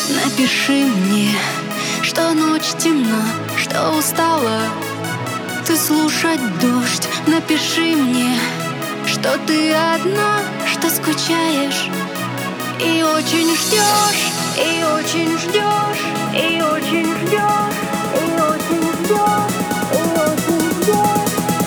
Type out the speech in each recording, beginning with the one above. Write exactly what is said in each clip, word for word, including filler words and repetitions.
Напиши мне, что ночь темна, что устала ты слушать дождь. Напиши мне, что ты одна, что скучаешь и очень ждешь, и очень ждешь, и очень ждешь, и очень ждешь, и очень ждешь, и очень ждешь.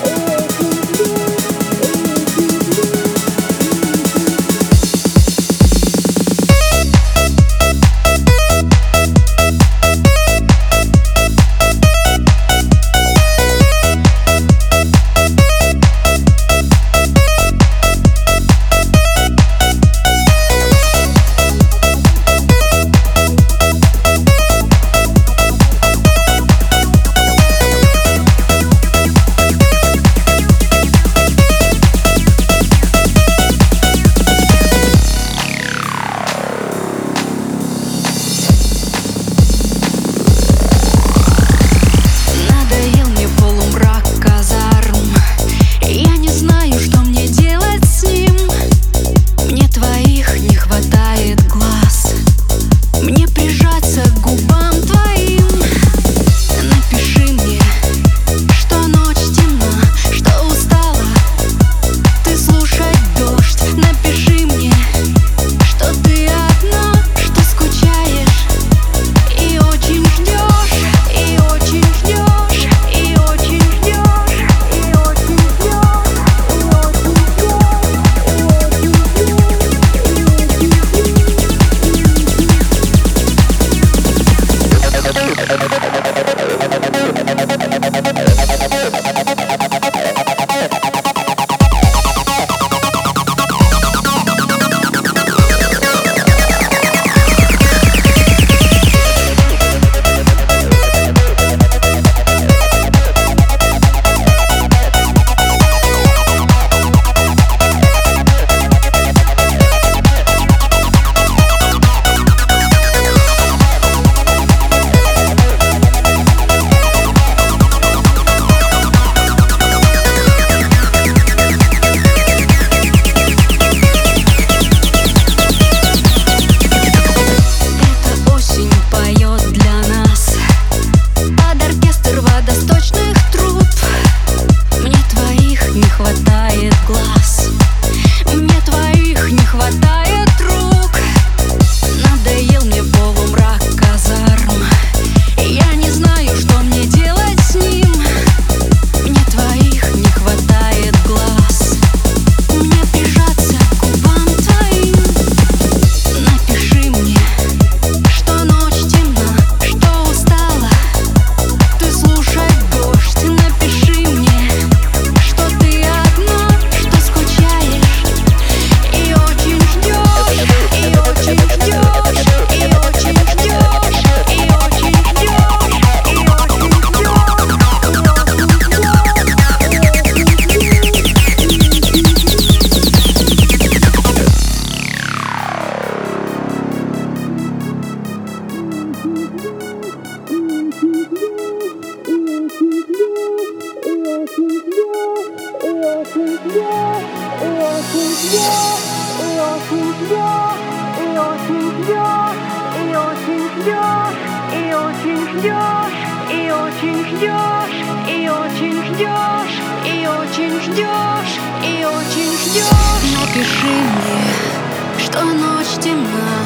Напиши мне, что ночь темна.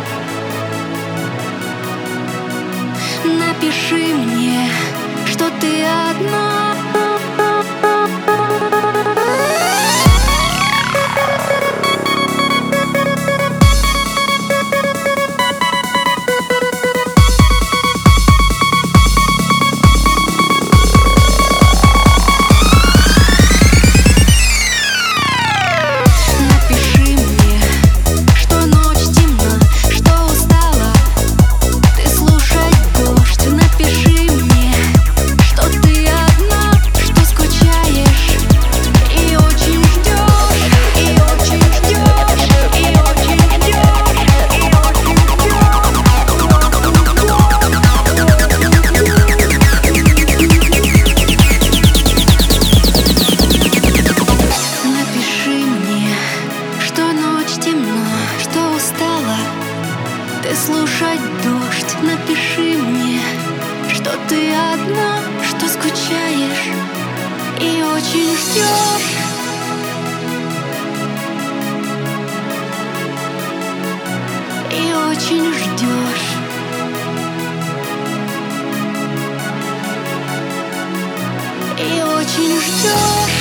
Напиши мне, что ты одна. Напиши ты слушать дождь. Напиши мне, что ты одна, что скучаешь и очень ждешь. И очень ждешь. И очень ждешь.